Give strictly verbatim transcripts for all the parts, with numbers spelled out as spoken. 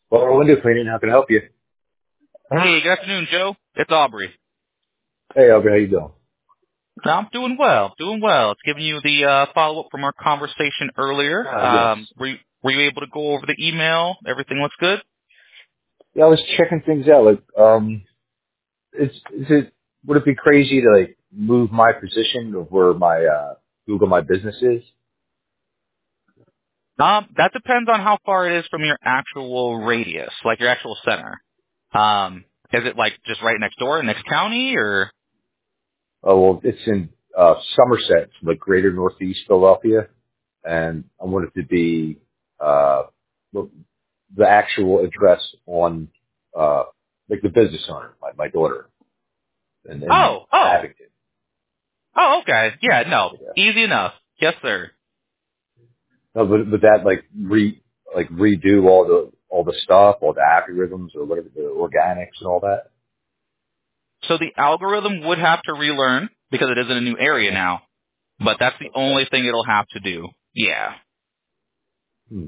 Well, window cleaning, how can I help you? Hey, good afternoon, Joe. It's Aubrey. Hey, Aubrey, how you doing? I'm doing well, doing well. It's giving you the uh, follow-up from our conversation earlier. Uh, yes. Um, were, you, were you able to go over the email? Everything looks good? Yeah, I was checking things out. Like, um, is, is it, would it be crazy to, like, move my position of where my, uh, Google My Business is? Um, that depends on how far it is from your actual radius, like your actual center. Um, is it like just right next door, next county, or? Oh, well, it's in, uh, Somerset, like greater Northeast Philadelphia. And I want it to be, uh, the, the actual address on, uh, like the business owner, my, my daughter, and, and Oh, oh, Abington. oh, okay. Yeah, no, Yeah. easy enough. Yes, sir. No, but but that like re like redo all the all the stuff, all the algorithms or whatever the organics and all that. So the algorithm would have to relearn because it is in a new area Yeah. now, but that's the Okay. only thing it'll have to do. Yeah. Hmm.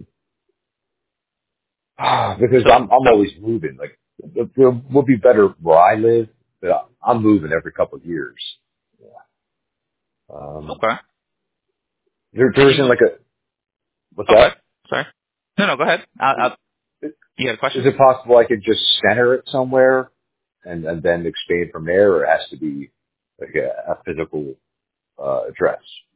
Because So I'm I'm always moving. Like it, it would be better where I live, but I'm moving every couple of years. Yeah. Um. okay. There And there you isn't would like a what's okay. that? Sorry. No, no. Go ahead. Uh, uh, you had a Is question? it possible I could just center it somewhere and and then expand from there, or it has to be like a, a physical uh, address?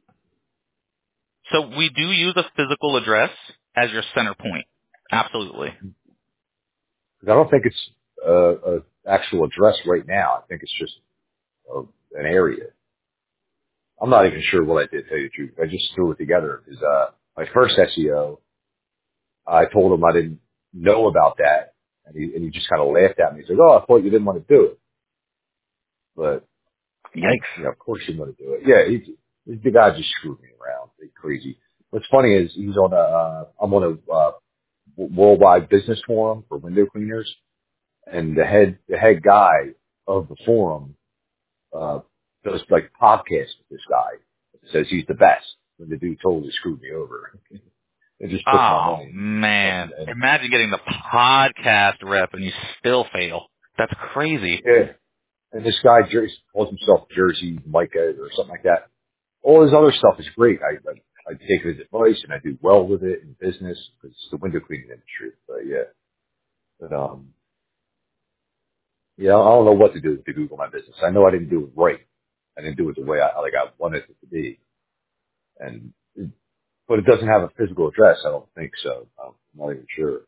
So we do use a physical address as your center point. Absolutely. 'Cause I don't think it's a, a actual address right now. I think it's just a, an area. I'm not even sure what I did, to tell you the truth. I just threw it together because uh, my first S E O, I told him I didn't know about that, and he, and he just kind of laughed at me. He's like, "Oh, I thought you didn't want to do it," but Yikes. you know, of course you want to do it. Yeah, he's, he's the guy just screwed me around. Like crazy. What's funny is he's on a, uh, I'm on a uh, worldwide business forum for window cleaners, and the head the head guy of the forum uh, does like podcasts with this guy. Says he's the best. When the dude totally screwed me over. It just took my Oh money. And, man. and Imagine getting the podcast rep and you still fail. That's crazy. yeah, and this guy Jersey, calls himself Jersey Micah or something like that. All his other stuff is great. I, I I take his advice and I do well with it in business because it's the window cleaning industry. But yeah, but um, yeah, I don't know what to do to Google My Business. I know I didn't do it right. I didn't do it the way I like I wanted it to be, and but it doesn't have a physical address. I don't think so. I'm not even sure.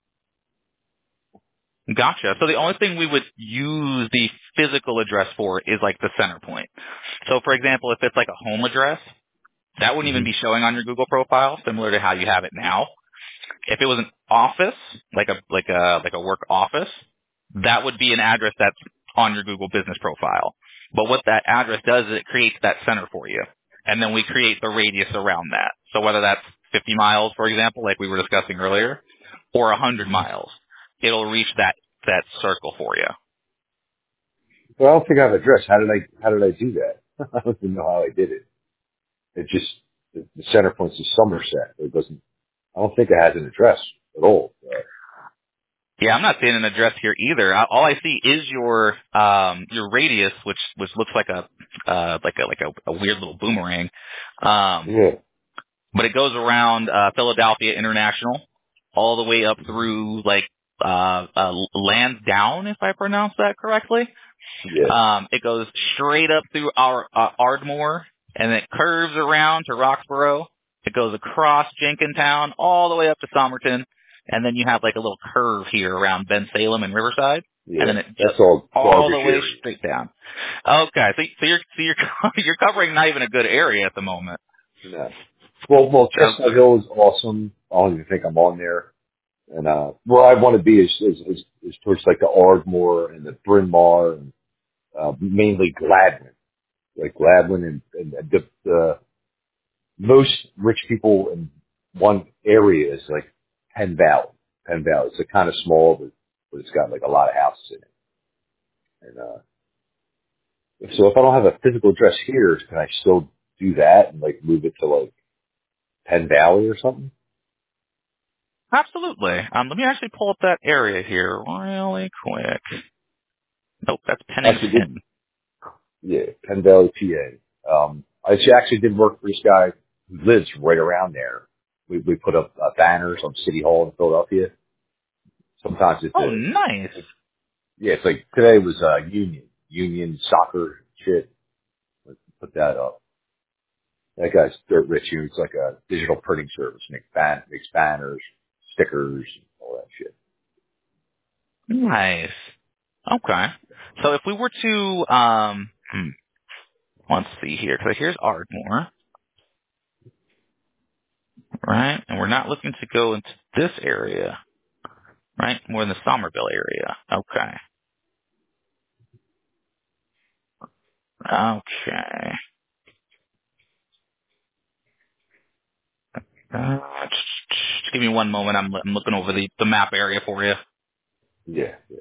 Gotcha. So the only thing we would use the physical address for is like the center point. So for example, if it's like a home address, that wouldn't even Hmm. be showing on your Google profile, similar to how you have it now. If it was an office, like a like a like a work office, that would be an address that's on your Google business profile. But what that address does is it creates that center for you. And then we create the radius around that. So whether that's fifty miles, for example, like we were discussing earlier, or one hundred miles, it'll reach that that circle for you. But I don't think I have an address. How did I how did I do that? I don't even know how I did it. It just the, the center point's is Somerset. It doesn't. I don't think it has an address at all. Uh, Yeah, I'm not seeing an address here either. I- All I see is your um your radius, which which looks like a uh like a like a, a weird little boomerang. Um, yeah, but it goes around uh, Philadelphia International, all the way up through like uh, uh, Lansdowne, if I pronounce that correctly. yeah. Um, it goes straight up through our uh, Ardmore, and it curves around to Roxborough. It goes across Jenkintown all the way up to Somerton, and then you have like a little curve here around Ben Salem and Riverside, and Yeah, then it that's just all all the garbage way area. straight down. Okay, so, so you're so you're you're covering not even a good area at the moment. No. Well, well, Chestnut Okay. Hill is awesome. I don't even think I'm on there. And uh, where I want to be is, is is is towards like the Ardmore and the Bryn Mawr and uh, mainly Gladwin, like Gladwin and, and the, the most rich people in one area is like Penn Valley. Penn Valley. It's a kind of small, but, but it's got like a lot of houses in it. And uh, so if I don't have a physical address here, can I still do that and like move it to like Penn Valley or something? Absolutely. Um, let me actually pull up that area here really quick. Nope, that's Actually, Pennington. did yeah, Penn Valley, P A. Um, I actually did work for this guy who lives right around there. We we put up uh, banners on City Hall in Philadelphia. Sometimes it's Oh, a nice. yeah, it's like today was uh, Union Union soccer shit. Let's put that up. That guy's dirt rich. It's like a digital printing service. Makes ban makes banners, stickers, all that shit. Nice. Okay. So if we were to, um, hmm, let's see here. So here's Ardmore, right? And we're not looking to go into this area, right? More in the Somerville area. Okay. Okay. Uh, just give me one moment. I'm, I'm looking over the, the map area for you. Yeah. yeah.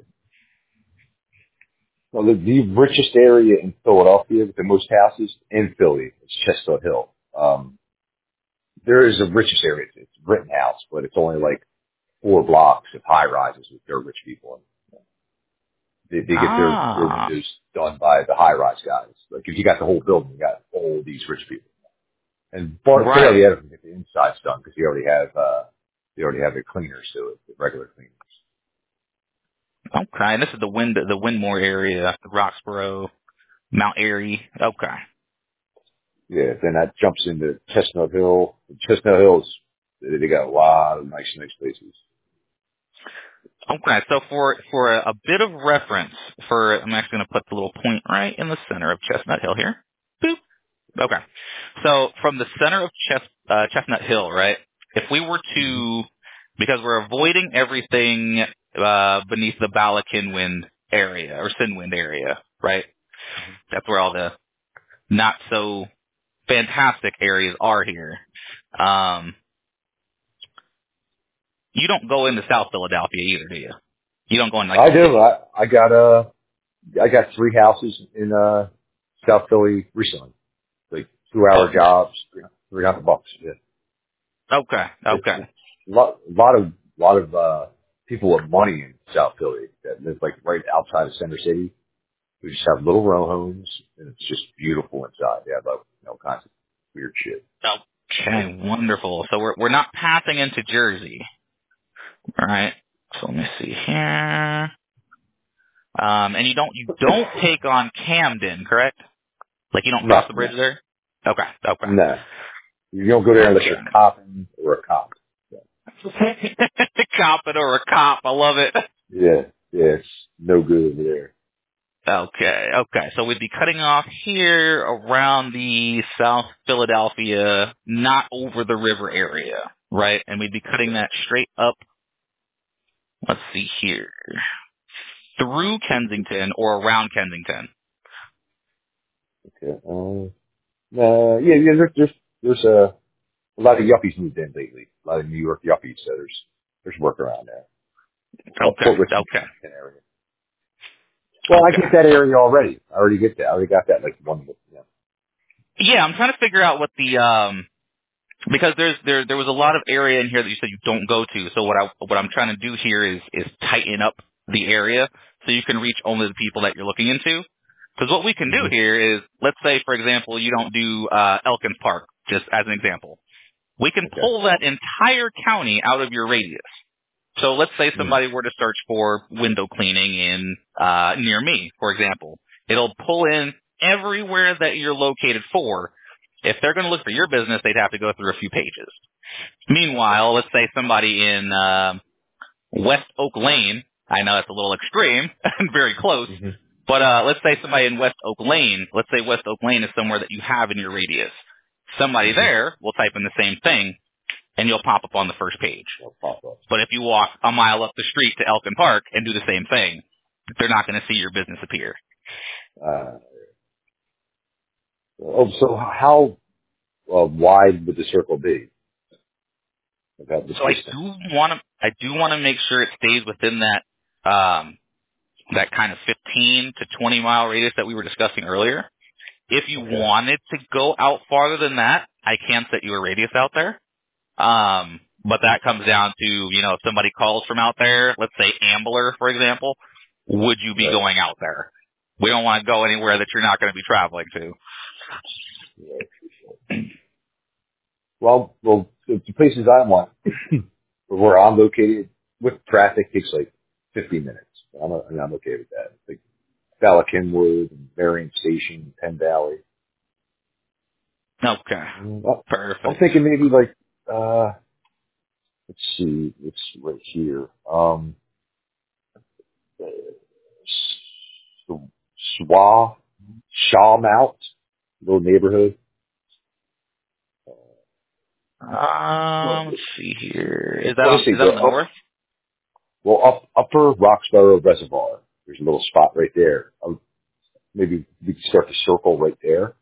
Well, the, the richest area in Philadelphia with the most houses in Philly is Chestnut Hill. Um, there is a richest area. It's Rittenhouse, but it's only like four blocks of high rises with dirt rich people. They, they get their, their Ah, windows done by the high rise guys. Like if you got the whole building, you got all these rich people. And bar- right. barely ever get the insides done because you already have, uh, you already have the cleaners to it, the regular cleaners. Okay. And this is the Wind, the Windmore area, the Roxborough, Mount Airy. Okay. Yeah, then that jumps into Chestnut Hill. Chestnut Hill's, they they got a lot of nice, nice places. Okay, so for for a, a bit of reference, for I'm actually going to put the little point right in the center of Chestnut Hill here. Boop. Okay, so from the center of Chest, uh, Chestnut Hill, right? If we were Mm-hmm. to, because we're avoiding everything uh, beneath the Bala-Cynwyd area or Cynwyd area, right? That's where all the not so fantastic areas are here. Um, you don't go into South Philadelphia either, do you? You don't go in like I the do. city. I, I got, uh, I got three houses in, uh, South Philly recently. Like two Oh, hour jobs, three hundred bucks. Yeah. okay, It's okay. a lot, lot of, lot of, uh, people with money in South Philly that live like right outside of Center City. We just have little row homes and it's just beautiful inside. They have like, you know, kinds of weird shit. Like, Okay, wonderful. So we're we're not passing into Jersey, all right? So let me see here. Um, and you don't you don't take on Camden, correct? Like you don't cross no, the bridge no, there. Okay, no. You don't go there unless you're okay, copping or a cop. okay. Cop it or a cop, I love it. Yeah, yeah, it's no good over there. Okay, okay. So we'd be cutting off here around the South Philadelphia, not over the river area, right? And we'd be cutting Okay, that straight up. Let's see here. Through Kensington or around Kensington. okay. Uh, uh, yeah, yeah. There's there's there's a, a lot of yuppies moved in lately. A lot of New York yuppies. So there's there's work around there. Uh, Okay, Port Richmond, okay, Kensington area. Well, I okay. get that area already. I already get that. I already got that like one. Yeah. Yeah, I'm trying to figure out what the um because there's there there was a lot of area in here that you said you don't go to. So what I what I'm trying to do here is is tighten up the area so you can reach only the people that you're looking into. Because what we can do hmm here is, let's say for example you don't do uh, Elkins Park, just as an example. We can Okay. pull that entire county out of your radius. So let's say Mm. somebody were to search for window cleaning in uh, near me, for example. It'll pull in everywhere that you're located for. If they're going to look for your business, they'd have to go through a few pages. Meanwhile, let's say somebody in uh, West Oak Lane. I know that's a little extreme and very close, hmm but uh, let's say somebody in West Oak Lane. Let's say West Oak Lane is somewhere that you have in your radius. Somebody hmm there will type in the same thing, and you'll pop up on the first page. I'll pop up. But if you walk a mile up the street to Elkin Park and do the same thing, they're not going to see your business appear. Uh, oh, so how uh, wide would the circle be? About this So I distance. do want to, I do want to make sure it stays within that, um, that kind of fifteen to twenty mile radius that we were discussing earlier. If you Okay. wanted to go out farther than that, I can set you a radius out there. Um, But that comes down to, you know, if somebody calls from out there, let's say Ambler, for example, would you be Right. going out there? We don't want to go anywhere that you're not going to be traveling to. Yeah. Well, well, the the places I want, where I'm located, with traffic takes like fifteen minutes. I'm, I mean, I'm okay with that. Like Bala Kenwood and Marion Station, Penn Valley. Okay. Mm, I- I'm Perfect. thinking maybe like, uh, let's see, it's right here. Um, Swa, Shawmount, little neighborhood. Um, Well, let's see here. Is that well, on, let's see, is that the on the up, north? well, up, Upper Roxborough Reservoir. There's a little spot right there. Um, maybe we can start the circle right there.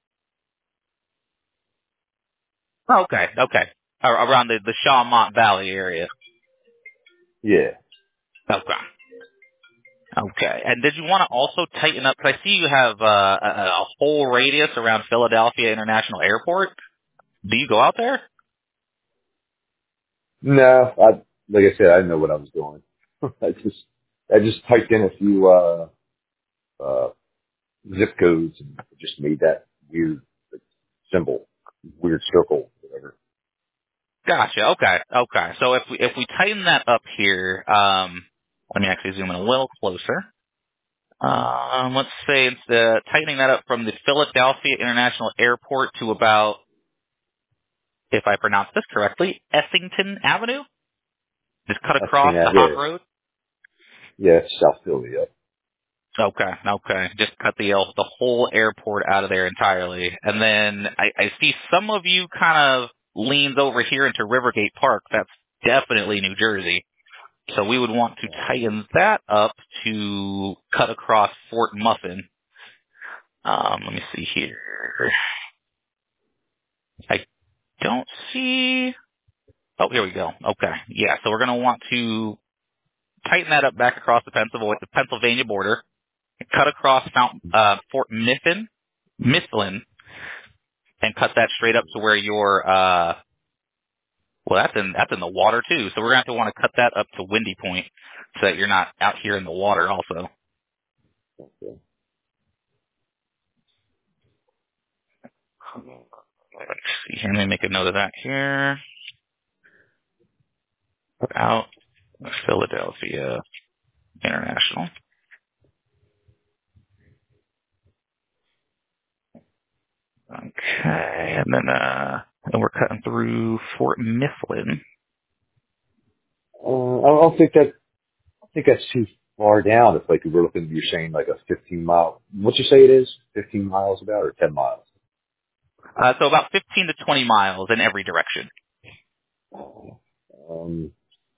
Okay. Okay. Ar- Around the, the Shawmont Valley area. Yeah. Okay. Okay. And did you want to also tighten up? Because I see you have uh, a, a whole radius around Philadelphia International Airport. Do you go out there? No, I, like I said, I didn't know what I was doing. I just, I just typed in a few, uh, uh, zip codes and just made that weird symbol, weird circle, whatever. Gotcha. Okay. Okay. So if we if we tighten that up here, um, let me actually zoom in a little closer. Um, let's say it's uh, tightening that up from the Philadelphia International Airport to about, if I pronounce this correctly, Essington Avenue. Just cut I've seen across the that. hot Yeah. road. Yeah, it's South Philly. Yeah. Okay, okay. Just cut the the whole airport out of there entirely. And then I, I see some of you kind of leans over here into Rivergate Park. That's definitely New Jersey. So we would want to tighten that up to cut across Fort Muffin. Um, let me see here. I don't see. Oh, here we go. Okay, yeah. So we're going to want to tighten that up back across the Pennsylvania, the Pennsylvania border. Cut across Mount uh, Fort Mifflin, Mifflin, and cut that straight up to where your uh well that's in that's in the water too. So we're gonna have to want to cut that up to Windy Point so that you're not out here in the water also. Okay. Let's see here, let me make a note of that here. Out Philadelphia International. Okay, and then uh and we're cutting through Fort Mifflin. Uh, I don't think that, I think that's too far down. If like we're looking, you're saying like a fifteen mile, what you say it is? fifteen miles about or ten miles? Uh so about fifteen to twenty miles in every direction. Um,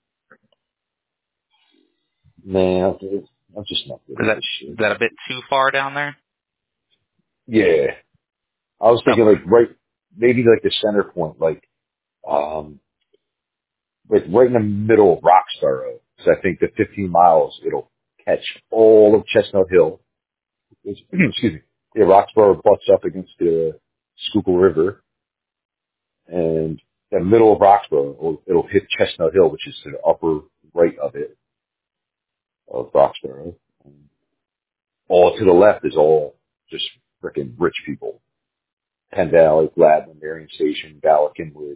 man, I'm I'm just not good Is at that this is shit. that a bit too far down there? Yeah. I was thinking Okay. like right, maybe like the center point, like, um, like right in the middle of Roxborough. So I think the fifteen miles, it'll catch all of Chestnut Hill. It's- Excuse me. Yeah, Roxborough butts up against the Schuylkill River, and the middle of Roxborough, it'll, it'll hit Chestnut Hill, which is to the upper right of it, of Roxborough. All to the left is all just freaking rich people. Penn Valley, Gladwin, Marion Station, Bala Kenwood.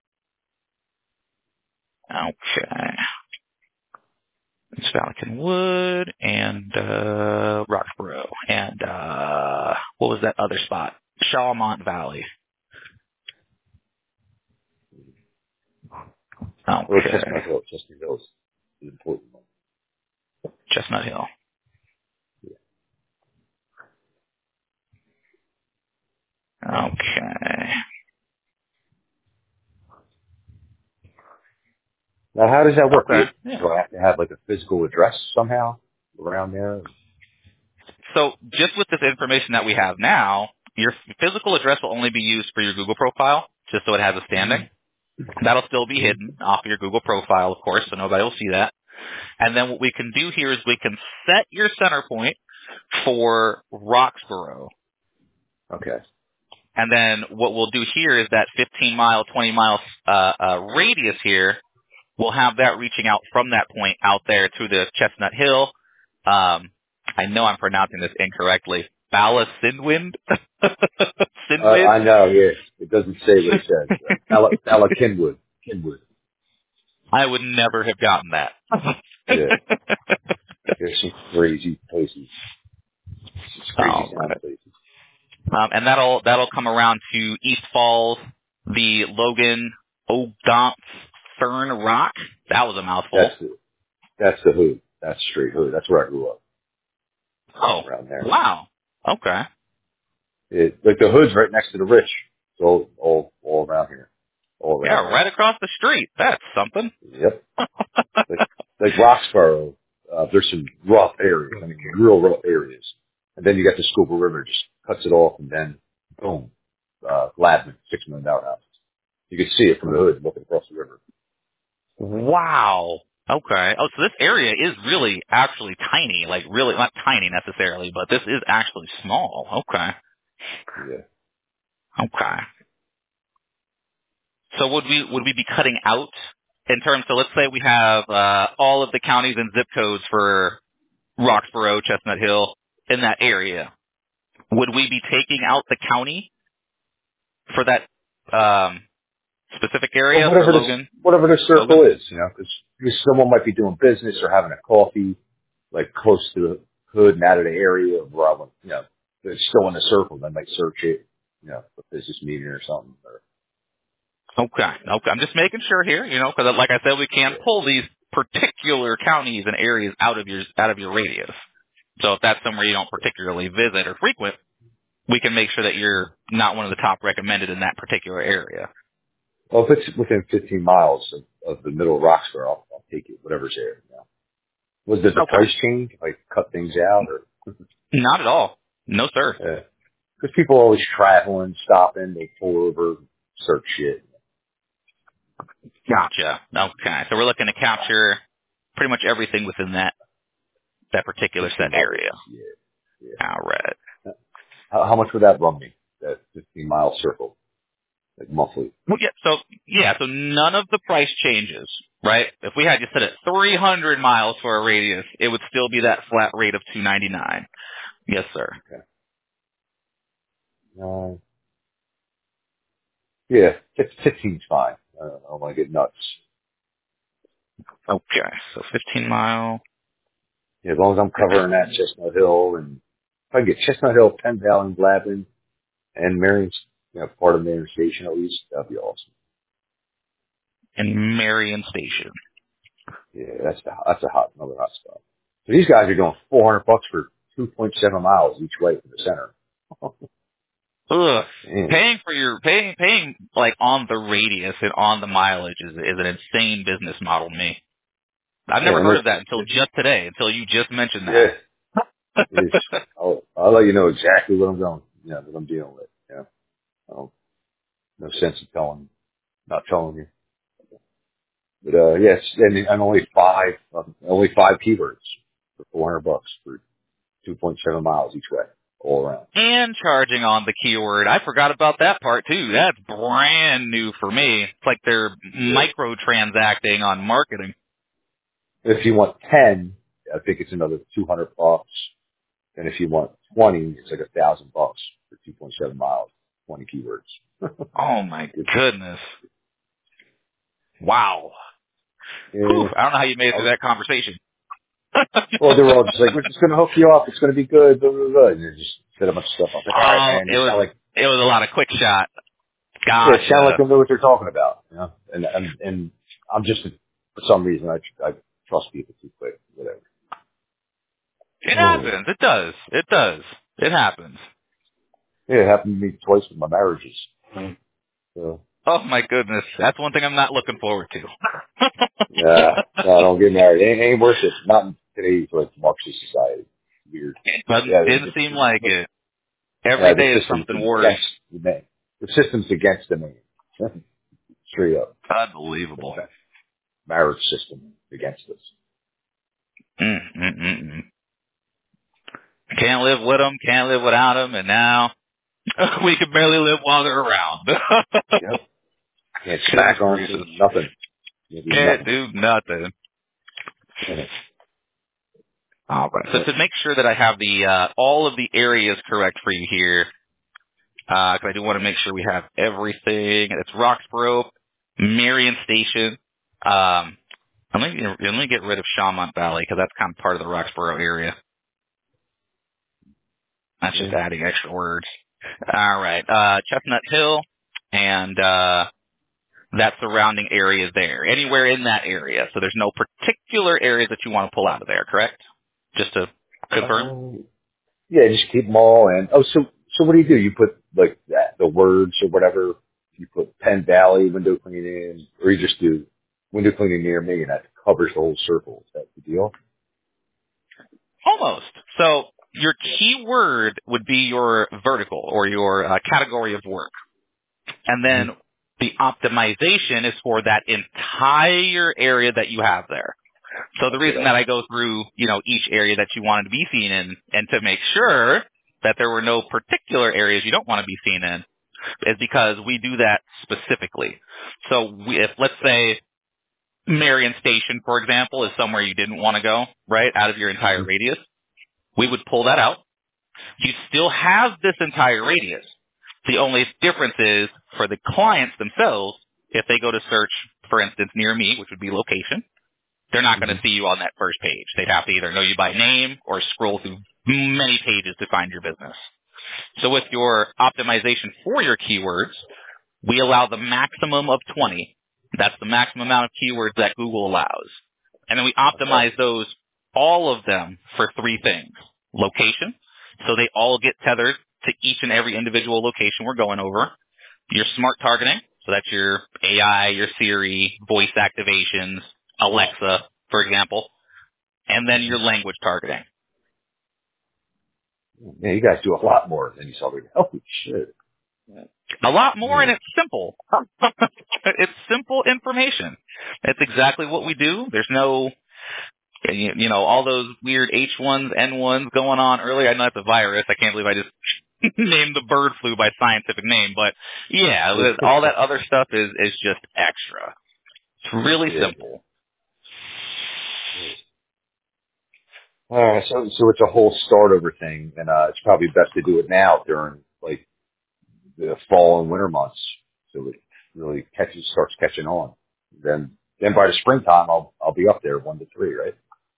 Okay. It's Falcon Wood and uh Roxborough and uh what was that other spot? Shawmont Valley. Or Okay. Chestnut Hill. Chestnut Hill is an important one. Chestnut Hill. Okay. Now, how does that work? Do, Okay. you, Yeah. do I have to have like a physical address somehow around there? So just with this information that we have now, your physical address will only be used for your Google profile, just so it has a standing. That'll still be Mm-hmm. hidden off your Google profile, of course, so nobody will see that. And then what we can do here is we can set your center point for Roxborough. Okay. And then what we'll do here is that fifteen mile, twenty mile uh, uh, radius here, we'll have that reaching out from that point out there to the Chestnut Hill. Um, I know I'm pronouncing this incorrectly. Bala Sinwind? Uh, Sinwind? I know, yeah. It doesn't say what it says. Uh, Bala, Bala Kinwood. Kinwood. I would never have gotten that. Yeah. There's some crazy places. Some crazy All sound right. places. Um, and that'll that'll come around to East Falls, the Logan Odonts Fern Rock. That was a mouthful. That's the, that's the hood. That's straight hood. That's where I grew up. Oh, Around there. wow. Okay. It, like the hood's right next to the rich. It's all, all, all around here. All Yeah, around here. right across the street. That's something. Yep. Like, like Roxborough, uh, there's some rough areas. I mean, real rough areas. And then you got the Schuylkill River, just cuts it off, and then boom, uh, Gladman, six million dollar house. You can see it from the hood looking across the river. Wow. Okay. Oh, so this area is really actually tiny. Like really, not tiny necessarily, but this is actually small. Okay. Yeah. Okay. So would we would we be cutting out in terms? So let's say we have uh, all of the counties and zip codes for Roxborough, Chestnut Hill in that area. Would we be taking out the county for that um, specific Well, area for whatever this, Logan? whatever the Logan? circle is, you know, because someone might be doing business or having a coffee, like close to the hood and out of the area where I want, you know, they're still in the circle. They might search it, you know, for business meeting or something. Or, Okay. Okay. I'm just making sure here, you know, because like I said, we can't yeah. pull these particular counties and areas out of your out of your radius. So if that's somewhere you don't particularly visit or frequent, we can make sure that you're not one of the top recommended in that particular area. Well, if it's within fifteen miles of, of the middle of Roxborough, I'll, I'll take it, whatever's there. You know. Was does the Okay. price change if I cut things out, or? Not at all. No, sir. Because people are always traveling, stopping, they pull over, search shit. Gotcha. Okay. So we're looking to capture pretty much everything within that that particular fifteen set mile area. radius. Yeah, yeah. All right. How, how much would that run me? That fifteen mile circle, like monthly. Well, yeah. So yeah. So none of the price changes, right? If we had you set at three hundred miles for a radius, it would still be that flat rate of two ninety-nine. Yes, sir. Okay. Uh, yeah, fifteen's fine. Uh, I don't want to get nuts. Okay. So fifteen mile. Yeah, as long as I'm covering that Chestnut Hill, and if I can get Chestnut Hill, Penn Valley, and Gladwin, and Marion's, you know, part of Marion Station at least, that'd be awesome. In Marion Station. Yeah, that's the, that's a hot, another hot spot. So these guys are going four hundred bucks for two point seven miles each way from the center. Ugh. Man. Paying for your paying paying like on the radius and on the mileage is is an insane business model to me. I've Yeah, never and heard like, of that until just today, until you just mentioned yeah, that. it is. I'll, I'll let you know exactly what I'm going, you know, what I'm dealing with. You know, um, no sense in telling, not telling you. But uh, yes, and I'm only five, um, only five keywords for four hundred bucks for two point seven miles each way, all around. And charging on the keyword. I forgot about that part too. That's brand new for me. It's like they're Yeah. micro transacting on marketing. If you want ten, I think it's another two hundred bucks. And if you want twenty, it's like a thousand bucks for two point seven miles, twenty keywords. Oh my goodness. Wow. Whew. Yeah. I don't know how you made it I through was, that conversation. well, they were all just like, we're just going to hook you up. It's going to be good. Blah, blah, blah. And they just set a bunch of stuff. I was like, all right, Oh, man. it They was sound like, it was a lot of quick shot. yeah, it sound like Gotcha. they know what they're talking about. You know? And, and, and I'm just, for some reason, I, I trust people too quick. Whatever. It Oh. happens. It does. It does. It happens. Yeah, it happened to me twice with my marriages. So, Oh my goodness. That's one thing I'm not looking forward to. yeah, no, I don't get married. It ain't, ain't worth it. Not in today's like Marxist society. Weird. But Yeah, it the, didn't the, seem the, like the, it. yeah, Every the day is system's something worse. against the man. The system's against the man. Straight up. The Unbelievable. marriage system against us. Mm, mm, mm, mm. Can't live with them, can't live without them, and now We can barely live while they're around. Yep. Can't smack on them, nothing. Can't do Can't nothing. do nothing. Yeah. All right. So to make sure that I have the uh, all of the areas correct for you here, because I do want to make sure we have everything. It's Roxborough, Marion Station. Um, let me let me get rid of Shawmont Valley because that's kind of part of the Roxborough area. That's just Yeah. adding extra words. All right. Uh, Chestnut Hill and uh, that surrounding area there. Anywhere in that area. So there's no particular areas that you want to pull out of there, correct? Just to confirm. Um, yeah, just keep them all. And oh, so so what do you do? You put like that, the words or whatever. You put Penn Valley window cleaning, or you just do window cleaning near me, and that covers the whole circle. Is that the deal? Almost. So your keyword would be your vertical or your uh, category of work. And then Mm-hmm. the optimization is for that entire area that you have there. So the Okay, reason that I go through, you know, each area that you wanted to be seen in and to make sure that there were no particular areas you don't want to be seen in is because we do that specifically. So we, if, let's say, Marion Station, for example, is somewhere you didn't want to go, right, out of your entire mm-hmm. radius, we would pull that out. You still have this entire radius. The only difference is for the clients themselves, if they go to search, for instance, near me, which would be location, they're not going Mm-hmm. to see you on that first page. They'd have to either know you by name or scroll through many pages to find your business. So with your optimization for your keywords, we allow the maximum of twenty. That's the maximum amount of keywords that Google allows. And then we Okay. optimize those, all of them, for three things. Location, so they all get tethered to each and every individual location we're going over. Your smart targeting, so that's your A I, your Siri, voice activations, Alexa, for example. And then Mm-hmm. your language targeting. Man, you guys do a lot more than you saw. Holy shit. A lot more, Yeah. and it's simple. It's simple information. It's exactly what we do. There's no, you you know, all those weird H ones, N ones going on earlier. I know that's a virus. I can't believe I just named the bird flu by scientific name. But yeah, with- all that other stuff is, is just extra. It's really Yeah. simple. Yeah. All right, so so it's a whole start over thing, and uh, it's probably best to do it now during like the fall and winter months, so it really catches starts catching on. Then then by the springtime, I'll I'll be up there one to three, right?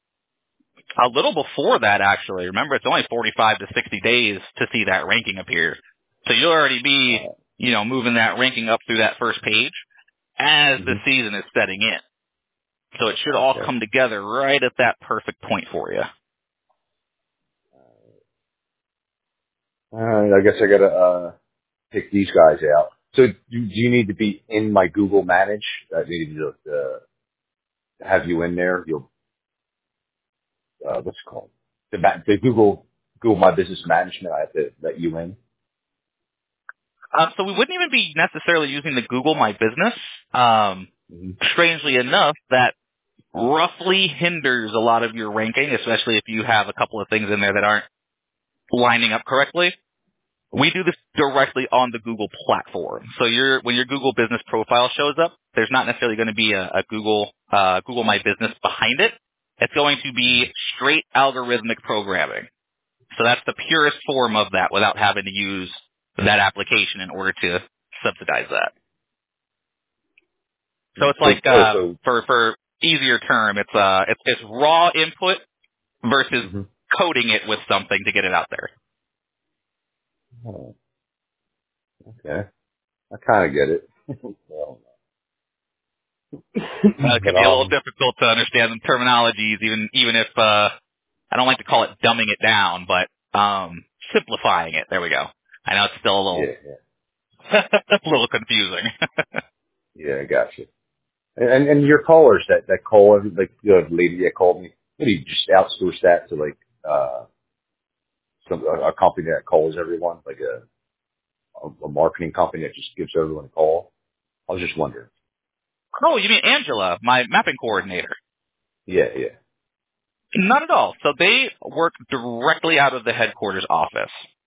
A little before that, actually. Remember, it's only forty-five to sixty days to see that ranking appear. So you'll already be, Uh, you know, moving that ranking up through that first page as the hmm season is setting in. So it should all Okay. come together right at that perfect point for you. All right, I guess I gotta uh, pick these guys out. So do, do you need to be in my Google Manage? I need to uh, have you in there. You'll uh, what's it called? The, ma- the Google Google My Business Management. I have to let you in. Um, so we wouldn't even be necessarily using the Google My Business. Um, Mm-hmm. strangely enough, that roughly hinders a lot of your ranking, especially if you have a couple of things in there that aren't lining up correctly. We do this directly on the Google platform. So your when your Google Business profile shows up, there's not necessarily going to be a, a Google uh, Google My Business behind it. It's going to be straight algorithmic programming. So that's the purest form of that without having to use that application in order to subsidize that. So it's So like oh uh, so. for for easier term, it's uh it's, it's raw input versus Mm-hmm. coding it with something to get it out there. Oh, okay. I kind of get it. Well, Uh, it but could be a little um, difficult to understand the terminologies, even even if uh, I don't like to call it dumbing it down, but um, simplifying it. There we go. I know it's still a yeah, little yeah, a little confusing. yeah, I got you. And and your callers that that call every like the lady that called me, what do you just outsource that to like uh some a, a company that calls everyone, like a, a a marketing company that just gives everyone a call? I was just wondering. Oh, you mean Angela, my mapping coordinator? Yeah, yeah. Not at all. So they work directly out of the headquarters office.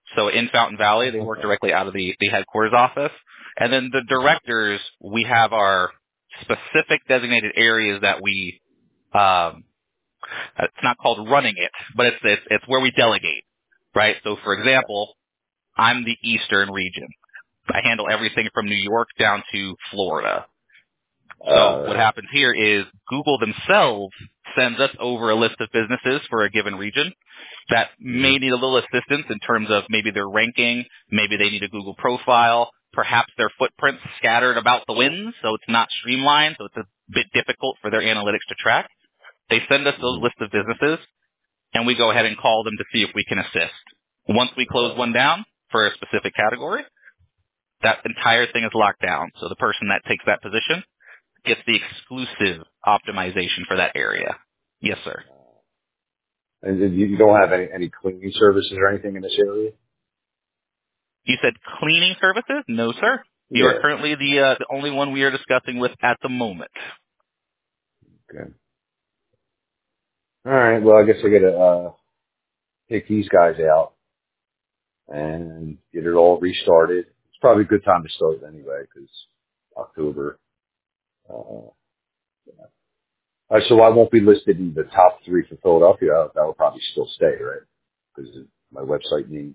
So in Fountain Valley, they work directly out of the, the headquarters office. And then the directors, we have our specific designated areas that we, um, it's not called running it, but it's, it's, it's where we delegate, right? So for example, I'm the Eastern region. I handle everything from New York down to Florida. So Uh, what happens here is Google themselves sends us over a list of businesses for a given region that may need a little assistance in terms of maybe their ranking, maybe they need a Google profile, perhaps their footprint's scattered about the winds, so it's not streamlined, so it's a bit difficult for their analytics to track. They send us those lists of businesses, and we go ahead and call them to see if we can assist. Once we close one down for a specific category, that entire thing is locked down. So the person that takes that position gets the exclusive optimization for that area. Yes, sir. and you you don't have any, any cleaning services or anything in this area? You said cleaning services? No, sir. You Yeah. are currently the uh, the only one we are discussing with at the moment. Okay. All right. Well, I guess I got to uh, take these guys out and get it all restarted. It's probably a good time to start anyway, because October. Uh, all right, so I won't be listed in the top three for Philadelphia. That will probably still stay, right? Because of my website name.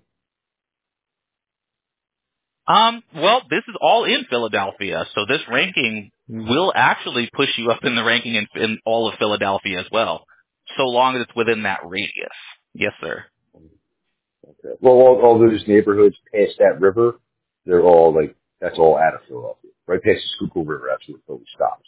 Um, well, this is all in Philadelphia, so this ranking will actually push you up in the ranking in, in all of Philadelphia as well, so long as it's within that radius. Yes, sir. Okay. Well, all, all those neighborhoods past that river, they're all like, that's all out of Philadelphia. Right past the Schuylkill River, that's where Philly stops.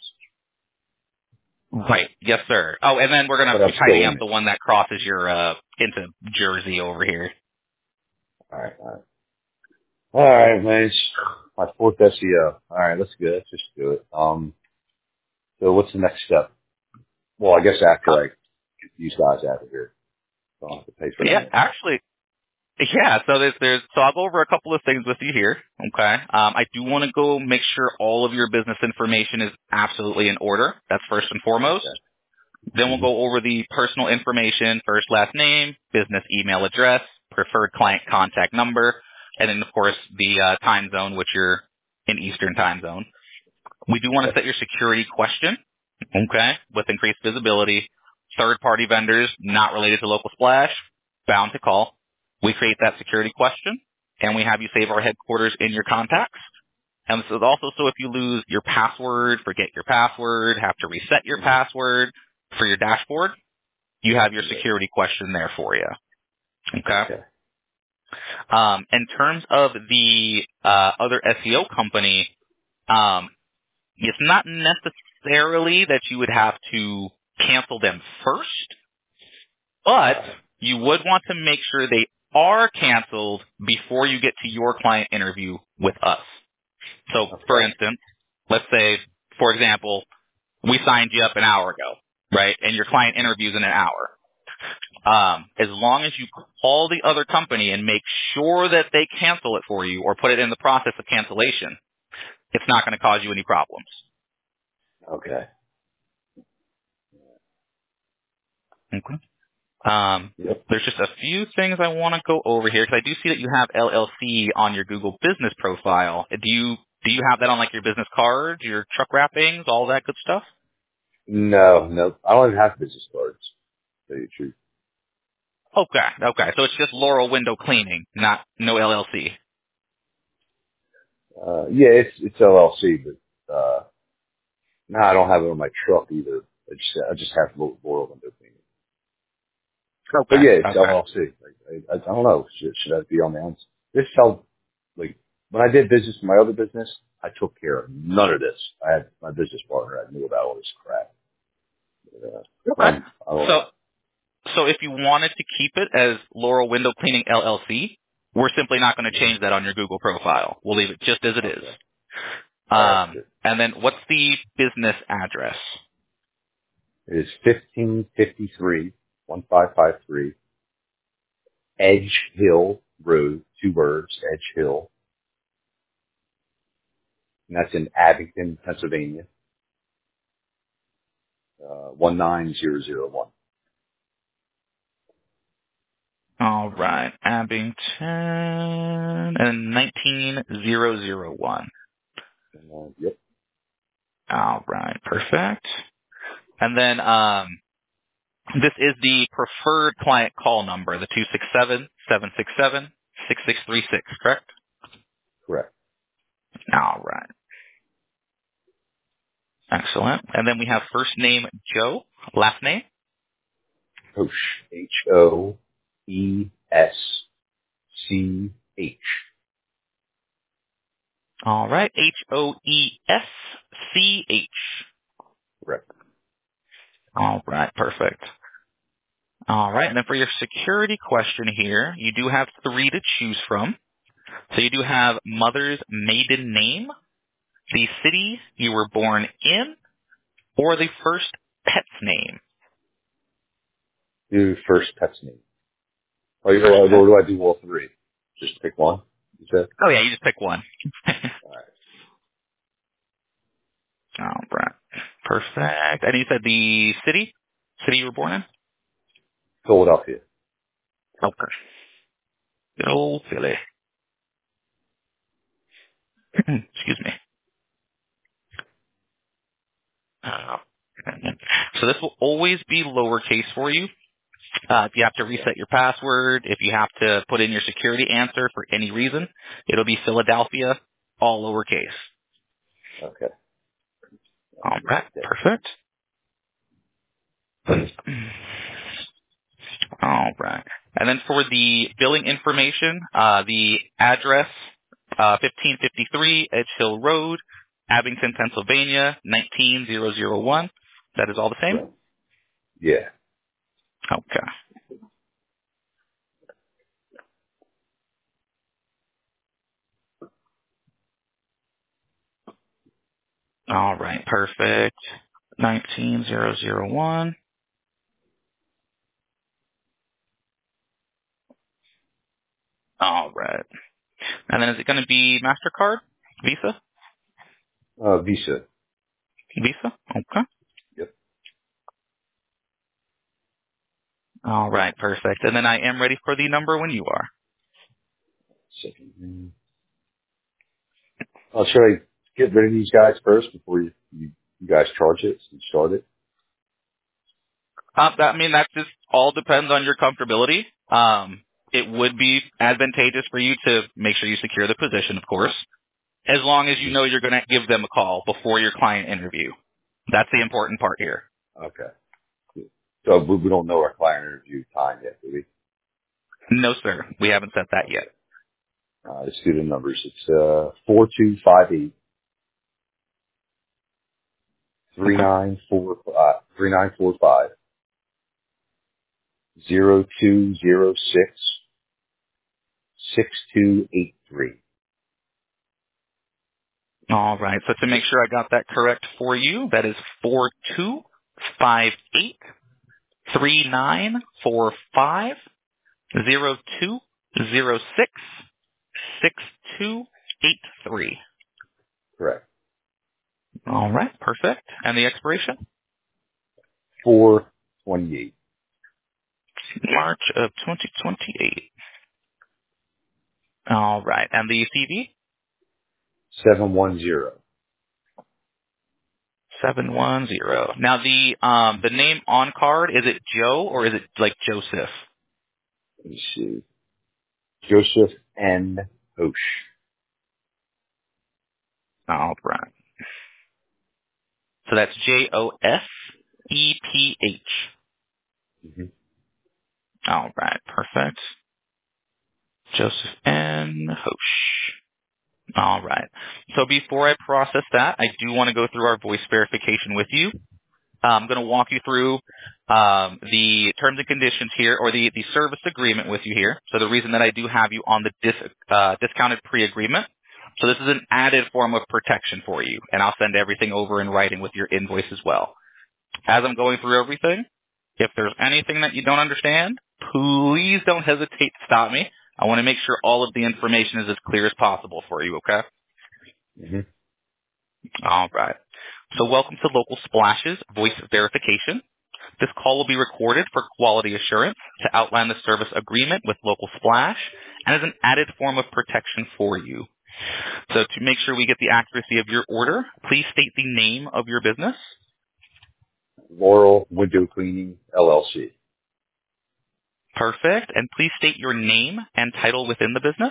Right. Yes, sir. Oh, and then we're But gonna I'm be still tidying in up it. the one that crosses your uh into Jersey over here. All right, all right. All right, man. It's my fourth S E O. All right, let's go. Let's just do it. Um, so what's the next step? Well, I guess after Uh, I get these guys out of here, so I don't have to pay for them yeah, anymore. actually, yeah. So there's there's so I'll go over a couple of things with you here. Okay. Um, I do want to go make sure all of your business information is absolutely in order. That's first and foremost. Okay. Then we'll Mm-hmm. go over the personal information, first, last name, business email address, preferred client contact number, and then, of course, the uh, time zone, which you're in Eastern time zone. We do want to Okay. set your security question, okay, with increased visibility. Third-party vendors not related to Local Splash, bound to call. We create that security question, and we have you save our headquarters in your contacts. And this is also so if you lose your password, forget your password, have to reset your Mm-hmm. password for your dashboard, you have your Yeah. security question there for you. Okay. Okay. Um, in terms of the uh, other S E O company, um, it's not necessarily that you would have to cancel them first, but Uh, you would want to make sure they are canceled before you get to your client interview with us. So, for okay. instance, let's say, for example, we signed you up an hour ago, right? And your client interviews in an hour. Um, as long as you call the other company and make sure that they cancel it for you or put it in the process of cancellation, it's not going to cause you any problems. Okay. Okay. Um, Yep. there's just a few things I want to go over here because I do see that you have L L C on your Google Business profile. Do you do you have that on like your business cards, your truck wrappings, all that good stuff? No, no. I don't even have business cards. To tell you the truth. Okay, okay. So it's just Laurel Window Cleaning, not no L L C. Uh, yeah, it's it's L L C, but uh, no, I don't have it on my truck either. I just I just have Laurel Window Cleaning. But Okay, yeah, it's okay. L L C. Like, I, I, I don't know. Should, should that be on the outs? This is how, like, when I did business in my other business, I took care of none of this. I had my business partner. I knew about all this crap. Uh, Okay. um, I don't So know. so if you wanted to keep it as Laurel Window Cleaning L L C, we're simply not going to change that on your Google profile. We'll leave it just as it is. Okay. All right. Um, Good. and then what's the business address? It is fifteen fifty-three, one five five three, Edge Hill Road, two words, Edge Hill. And that's in Abington, Pennsylvania, uh, one nine zero zero one. All right. Abington and nineteen thousand one. Uh, yep. All right. Perfect. And then um, this is the preferred client call number, the two six seven, seven six seven, six six three six, correct? Correct. All right. Excellent. And then we have first name Joe, last name. Hoesch. H O E S C H. All right. H O E S C H. Correct. All right. Perfect. All right. And then for your security question here, you do have three to choose from. So you do have mother's maiden name, the city you were born in, or the first pet's name. Do first pet's name. Oh, you First know, or pet. do I do all three? Just pick one, you said? Oh yeah, you just pick one. All right. All right. Perfect. And you said the city? City you were born in? Philadelphia. Okay. Good old Philly. Excuse me. Uh, so this will always be lowercase for you. Uh, if you have to Okay. reset your password, if you have to put in your security answer for any reason, it'll be Philadelphia, all lowercase. Okay. All right. Okay. Perfect. All right. And then for the billing information, uh, the address, uh, fifteen fifty-three Edge Hill Road, Abington, Pennsylvania, nineteen thousand one. That is all the same? Correct. Yeah. Okay. All right. Perfect. nineteen thousand one. All right. And then is it going to be MasterCard? Visa? Uh, Visa. Visa? Okay. Yep. All right. Perfect. And then I am ready for the number when you are. Second. Oh, should I get rid of these guys first before you, you, you guys charge it and start it? Um, that, I mean, that just all depends on your comfortability. Um, it would be advantageous for you to make sure you secure the position, of course, as long as you know Mm-hmm. you're going to give them a call before your client interview. That's the important part here. Okay. Good. So we, we don't know our client interview time yet, do we? No, sir. We haven't set that yet. Okay. Uh, let's do the numbers. It's, uh, four two five eight, three Okay. nine four, uh, three nine four five, zero two zero six, six two eight three. All right. So to make sure I got that correct for you, that is four two five eight three nine four five zero two zero six six two eight three. Correct. All right. Perfect. And the expiration? four twenty-eight. March of twenty twenty-eight. All right. And the C V? seven one zero. seven one zero. Now the um the name on card, is it Joe or is it like Joseph? Let me see. Joseph N. Hoesch. All right. So that's J O S E P H. Mm-hmm. All right. Perfect. Joseph N. Hoesch. All right. So before I process that, I do want to go through our voice verification with you. Uh, I'm going to walk you through um, the terms and conditions here, or the, the service agreement with you here. So the reason that I do have you on the dis, uh, discounted pre-agreement, so this is an added form of protection for you, and I'll send everything over in writing with your invoice as well. As I'm going through everything, if there's anything that you don't understand, please don't hesitate to stop me. I want to make sure all of the information is as clear as possible for you, okay? Mm-hmm. All right. So welcome to Local Splashes Voice Verification. This call will be recorded for quality assurance to outline the service agreement with Local Splash and as an added form of protection for you. So to make sure we get the accuracy of your order, please state the name of your business. Laurel Window Cleaning, L L C. Perfect. And please state your name and title within the business.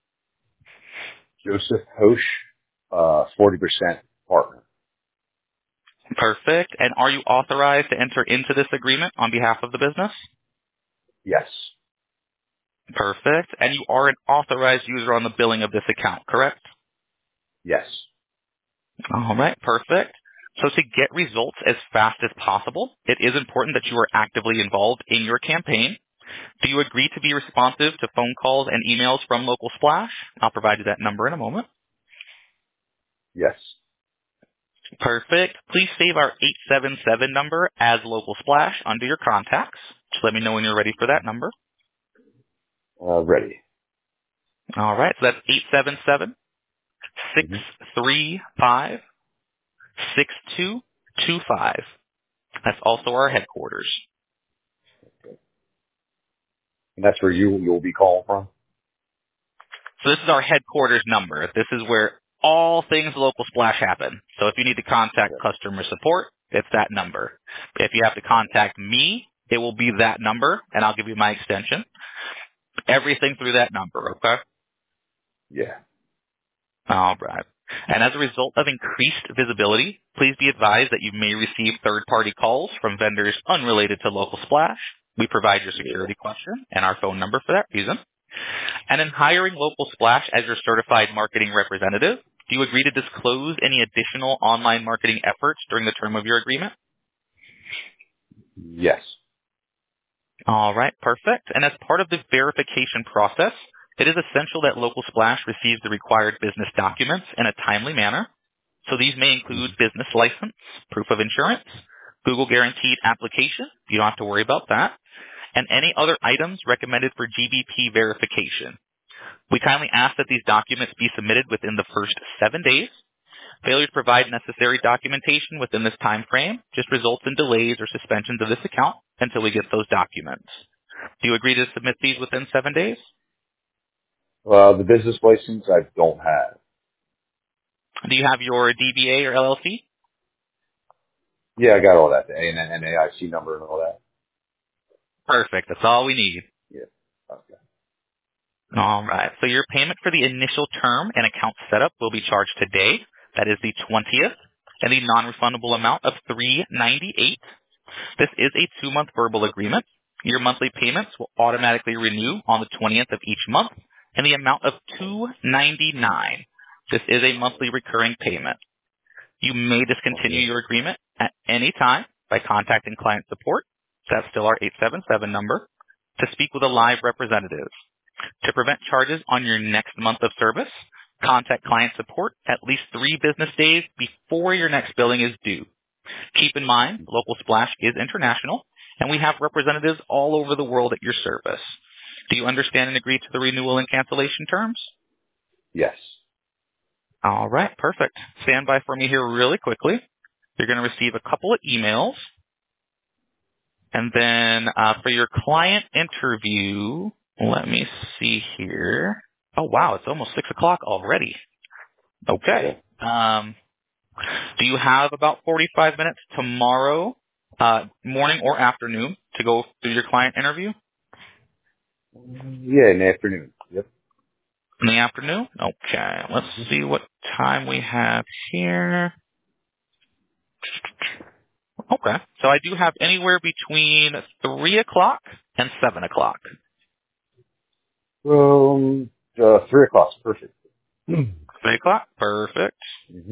Joseph Hosch, uh, forty percent partner. Perfect. And are you authorized to enter into this agreement on behalf of the business? Yes. Perfect. And you are an authorized user on the billing of this account, correct? Yes. All right. Perfect. So to get results as fast as possible, it is important that you are actively involved in your campaign. Do you agree to be responsive to phone calls and emails from Local Splash? I'll provide you that number in a moment. Yes. Perfect. Please save our eight seven seven number as Local Splash under your contacts. Just let me know when you're ready for that number. Uh, ready. All right. So that's eight seven seven, six three five, six two two five. That's also our headquarters. And that's where you, you'll be calling from? So this is our headquarters number. This is where all things Local Splash happen. So if you need to contact Yes. customer support, it's that number. If you have to contact me, it will be that number, and I'll give you my extension. Everything through that number, okay? Yeah. All right. And as a result of increased visibility, please be advised that you may receive third-party calls from vendors unrelated to Local Splash. We provide your Yeah. security question and our phone number for that reason. And in hiring Local Splash as your certified marketing representative, do you agree to disclose any additional online marketing efforts during the term of your agreement? Yes. All right, perfect. And as part of the verification process, it is essential that Local Splash receives the required business documents in a timely manner. So these may include business license, proof of insurance, Google Guaranteed application. You don't have to worry about that. And any other items recommended for G B P verification. We kindly ask that these documents be submitted within the first seven days. Failure to provide necessary documentation within this time frame just results in delays or suspensions of this account until we get those documents. Do you agree to submit these within seven days? Well, the business license I don't have. Do you have your D B A or L L C? Yeah, I got all that. The A and N A I C number and all that. Perfect. That's all we need. Yeah. Okay. All right. So your payment for the initial term and account setup will be charged today. That is the twentieth, and the non-refundable amount of three hundred ninety-eight dollars. This is a two-month verbal agreement. Your monthly payments will automatically renew on the twentieth of each month, and the amount of two hundred ninety-nine dollars. This is a monthly recurring payment. You may discontinue Okay. your agreement at any time by contacting client support. That's still our eight seven seven number to speak with a live representative. To prevent charges on your next month of service, contact client support at least three business days before your next billing is due. Keep in mind, Local Splash is international, and we have representatives all over the world at your service. Do you understand and agree to the renewal and cancellation terms? Yes. All right, perfect. Stand by for me here really quickly. You're going to receive a couple of emails. And then uh, for your client interview, let me see here. Oh, wow, it's almost six o'clock already. Okay. Yeah. Um, do you have about forty-five minutes tomorrow, uh, morning or afternoon, to go through your client interview? Yeah, in the afternoon. Yep. In the afternoon? Okay. Let's see what time we have here. Okay. So I do have anywhere between three o'clock and seven o'clock. Um, uh, three o'clock's perfect. three o'clock? Perfect. Mm-hmm.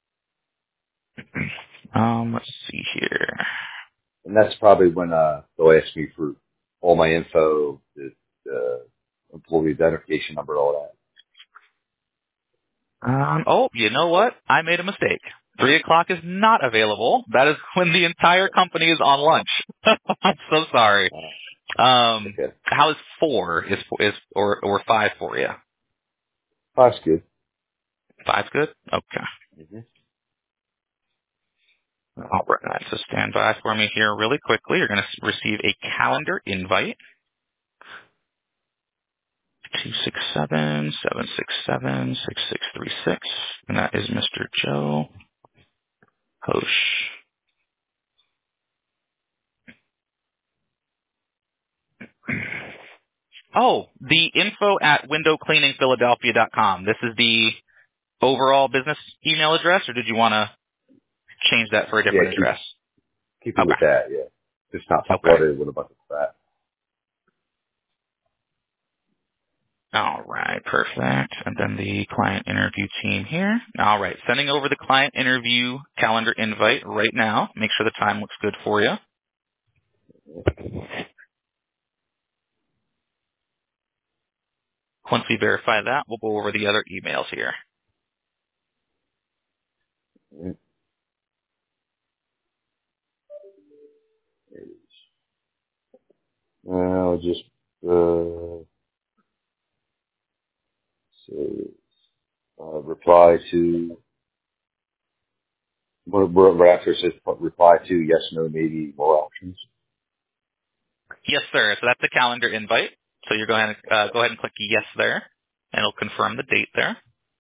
Um, let's see here. And that's probably when uh they'll ask me for all my info, the, the employee identification number, all Um, oh, you know what? I made a mistake. Three o'clock is not available. That is when the entire company is on lunch. I'm so sorry. that. Uh, Um, okay. how is four is is or or five for you? That's good. Five's good. Okay. Mm-hmm. All right, so stand by for me here really quickly. You're going to receive a calendar invite. two six seven, seven six seven, six six three six, and that is Mister Joe Hosh. Oh, the info at window cleaning philadelphia dot com. This is the overall business email address, or did you want to change that for a Yeah, different keep, address? keep it Okay. with that, yeah. Just not Okay. flooded with a bunch of crap. All right, perfect. And then the client interview team here. All right, sending over the client interview calendar invite right now. Make sure the time looks good for you. Once we verify that, we'll go over the other emails here. Mm, I'll just, uh, say, uh, reply to, where, where where after it says reply to, yes, no, maybe, more options. Yes, sir. So that's the calendar invite. So you're going to uh, go ahead and click yes there, and it'll confirm the date there.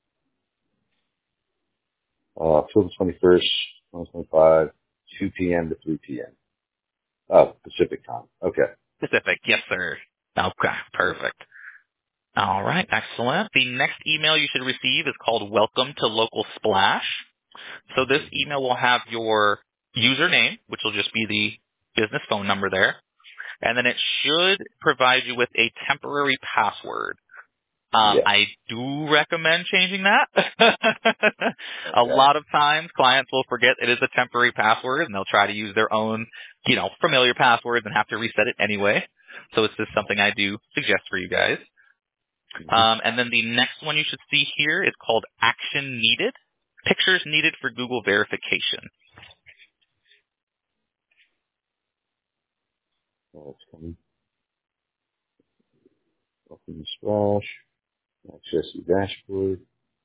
Uh, October twenty-first, twenty twenty-five, two p.m. to three p.m. Oh, Pacific time. Okay. Pacific. Yes, sir. Okay, perfect. All right, excellent. The next email you should receive is called Welcome to Local Splash. So this email will have your username, which will just be the business phone number there, and then it should provide you with a temporary password. Um, Yes. I do recommend changing that. A Okay. lot of times clients will forget it is a temporary password and they'll try to use their own, you know, familiar passwords and have to reset it anyway. So it's just something I do suggest for you guys. Mm-hmm. Um, and then the next one you should see here is called Action Needed. Pictures needed for Google verification. Oh, it's coming. Open the splash. Access the dashboard.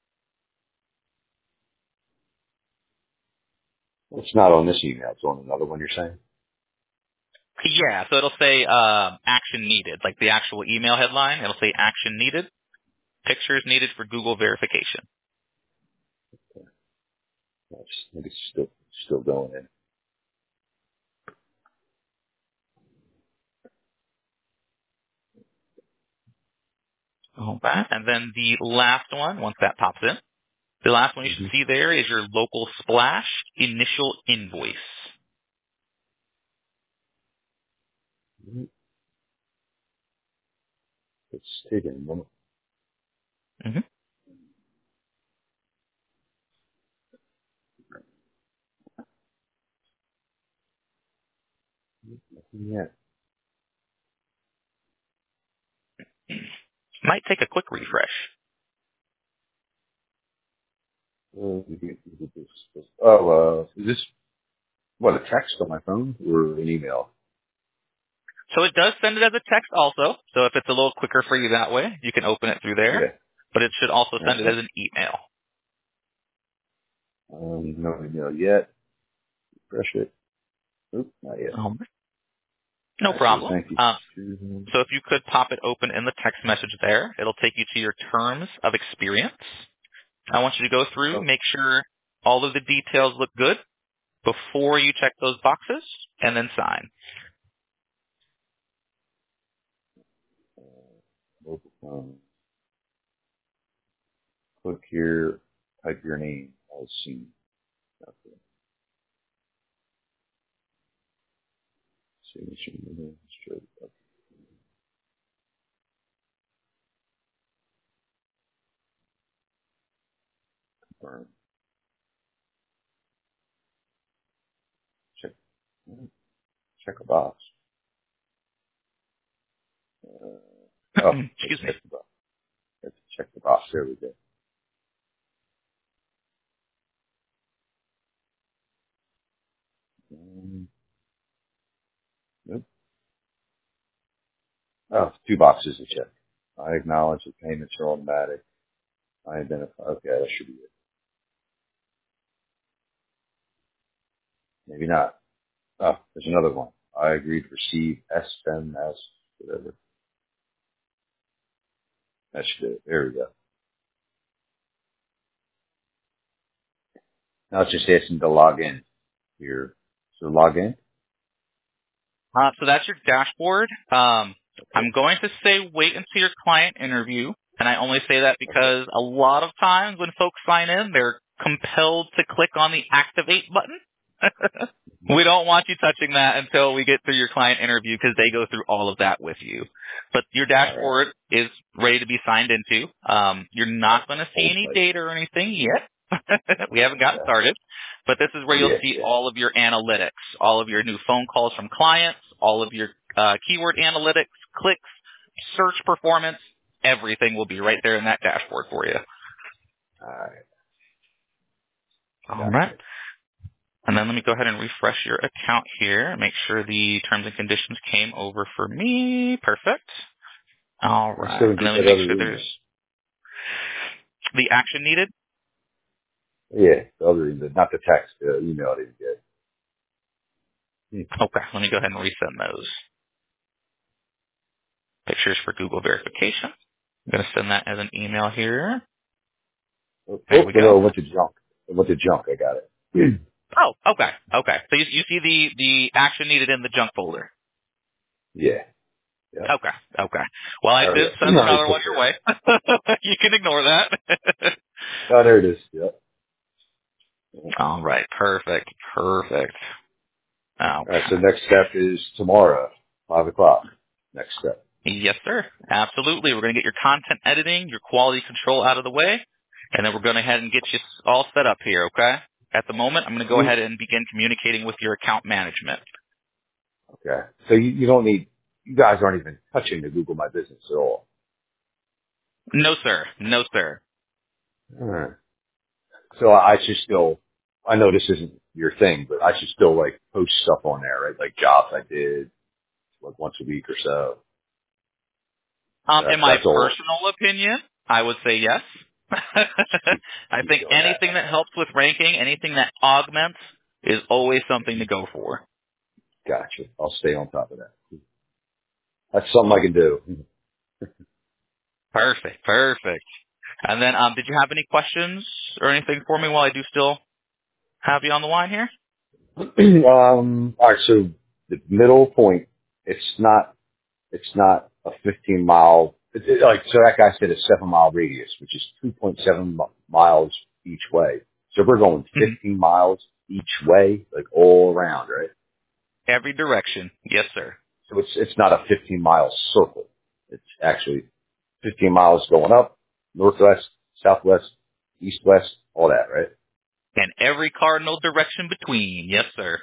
It's not on this email. It's on another one you're saying? Yeah, so it'll say um, action needed, like the actual email headline. It'll say action needed, pictures needed for Google verification. That's, I think it's still, still going in. Okay. And then the last one, once that pops in, the last one you should Mm-hmm. see there is your local splash initial invoice. Mm-hmm. It's taking a minute. hmm Yeah. Might take a quick refresh. Uh, we get- we get this, this. Oh, uh, is this, what, a text on my phone or an email? So it does send it as a text also. So if it's a little quicker for you that way, you can open it through there. Yeah. But it should also send it Okay. as an email. Um, no email yet. Refresh it. Oop, not yet. Um, All no right, so problem. thank you. Um, Mhm. so if you could pop it open in the text message there, it'll take you to your terms of experience. I want you to go through, Oh, make sure all of the details look good before you check those boxes, and then sign. mobile phone. Click here, type your name. I'll see. Okay. Signature, name, straight up, confirm. Check, check a box. Uh, oh, let's Excuse me. check the box. Let's check the box. There we go. Um, nope. Oh, two boxes to check. I acknowledge that payments are automatic. I identify. Okay, that should be it. Maybe not. Oh, there's another one. I agree to receive S M S, whatever. That's it. There we go. Now it's just asking to log in here. So log in. Uh, so that's your dashboard. Um, Okay. I'm going to say wait until your client interview, and I only say that Okay. because a lot of times when folks sign in, they're compelled to click on the activate button. We don't want you touching that until we get through your client interview because they go through all of that with you. But your All right. dashboard is ready to be signed into. Um, you're not going to see Hold any tight. data or anything yet. We haven't gotten Okay. started. But this is where you'll Yeah. see Yeah. all of your analytics, all of your new phone calls from clients, all of your uh, keyword analytics, clicks, search performance. Everything will be right there in that dashboard for you. All right. All right. Gotcha. And then let me go ahead and refresh your account here and make sure the terms and conditions came over for me. Perfect. All I right. still And get then let that me make other sure email. there's the action needed. Yeah, the other email, not the text, the email I didn't get. Hmm. Okay. Let me go ahead and resend those pictures for Google verification. I'm going to send that as an email here. Oh, There oh, we no, go. it went to junk. It went to junk. I got it. Hmm. Oh, okay. Okay. So you, you see the, the action needed in the junk folder. Yeah. Yeah. Okay. Okay. Well, I All did right. send All right. another one Took your care of way. it. You can ignore that. Oh, there it is. Yep. All right. Perfect. Perfect. All right. Okay. So next step is tomorrow, five o'clock. Next step. Yes, sir. Absolutely. We're going to get your content editing, your quality control out of the way, and then we're going to head and get you all set up here, okay? At the moment, I'm going to go Hmm. ahead and begin communicating with your account management. Okay. So you, you don't need, you guys aren't even touching the Google My Business at all. No, sir. No, sir. All right. So I should still, I know this isn't your thing, but I should still like post stuff on there, right? Like jobs I did like once a week or so. Um, in That's, my that's all. personal opinion, I would say yes. Keep, I keep think doing that. anything that helps with ranking, anything that augments, is always something to go for. Gotcha. I'll stay on top of that. That's something I can do. Perfect. Perfect. And then, um, did you have any questions or anything for me while I do still have you on the line here? um, all right. So the middle point, it's not, it's not a fifteen mile, it, it, like, so that guy said a seven mile radius, which is two point seven mi- miles each way. So we're going Mhm. fifteen miles each way, like all around, right? Every direction. Yes, sir. So it's, it's not a fifteen mile circle. It's actually fifteen miles going up, northwest, southwest, east, west, all that, right? And every cardinal direction between. Yes, sir.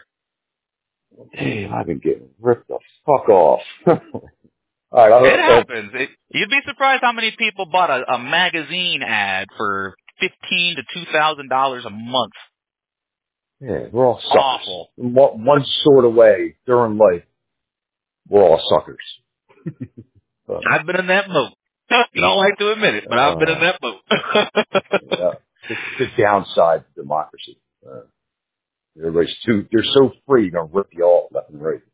Damn, I've been getting ripped the fuck off. all right, It I'll, I'll, happens. It, you'd be surprised how many people bought a, a magazine ad for fifteen to two thousand dollars a month. yeah, we're all suckers. Awful. In one, one sort of way, during life, we're all suckers. But, I've been in that boat. You don't like to admit it, but I've been in uh, that boat. yeah, it's the downside to democracy. Uh, everybody's too, they're so free, they're gonna rip you off left and right.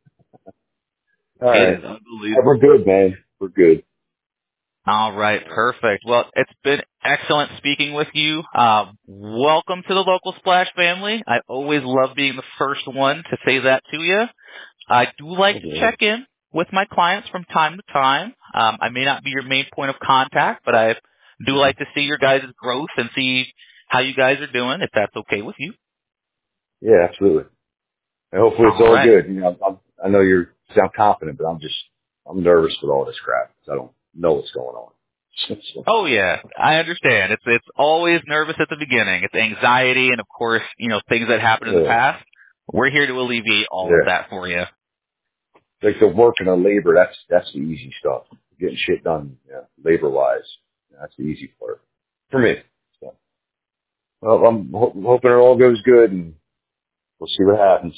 All It right. is Uh, We're unbelievable. good, man. We're good. All right, perfect. Well, it's been excellent speaking with you. Uh, welcome to the Local Splash family. I always love being the first one to say that to you. I do like to Okay. check in with my clients from time to time. Um, I may not be your main point of contact, but I do Mhm. like to see your guys' growth and see how you guys are doing, if that's okay with you. Yeah, absolutely. And hopefully it's All all right. good. You know, I'm, I know you sound confident, but I'm just, I'm nervous with all this crap because I don't know what's going on. Oh yeah, I understand. It's it's always nervous at the beginning. It's anxiety and of course, you know, things that happened in the yeah, past. We're here to alleviate all of yeah. that for you. Like the work and the labor, that's, that's the easy stuff. Getting shit done, yeah, labor wise. That's the easy part for me. So, well, I'm ho- hoping it all goes good and we'll see what happens.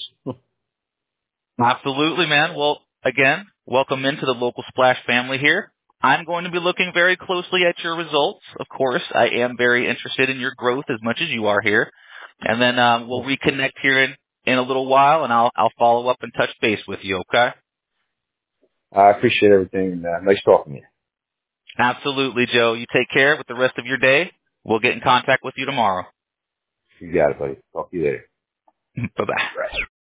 Absolutely, man. Well, again, welcome into the Local Splash family here. I'm going to be looking very closely at your results. Of course, I am very interested in your growth as much as you are here. And then um, we'll reconnect here in in a little while, and I'll I'll follow up and touch base with you. Okay? I appreciate everything. Uh, nice talking to you. Absolutely, Joe. You take care with the rest of your day. We'll get in contact with you tomorrow. You got it, buddy. Talk to you later. Bye bye.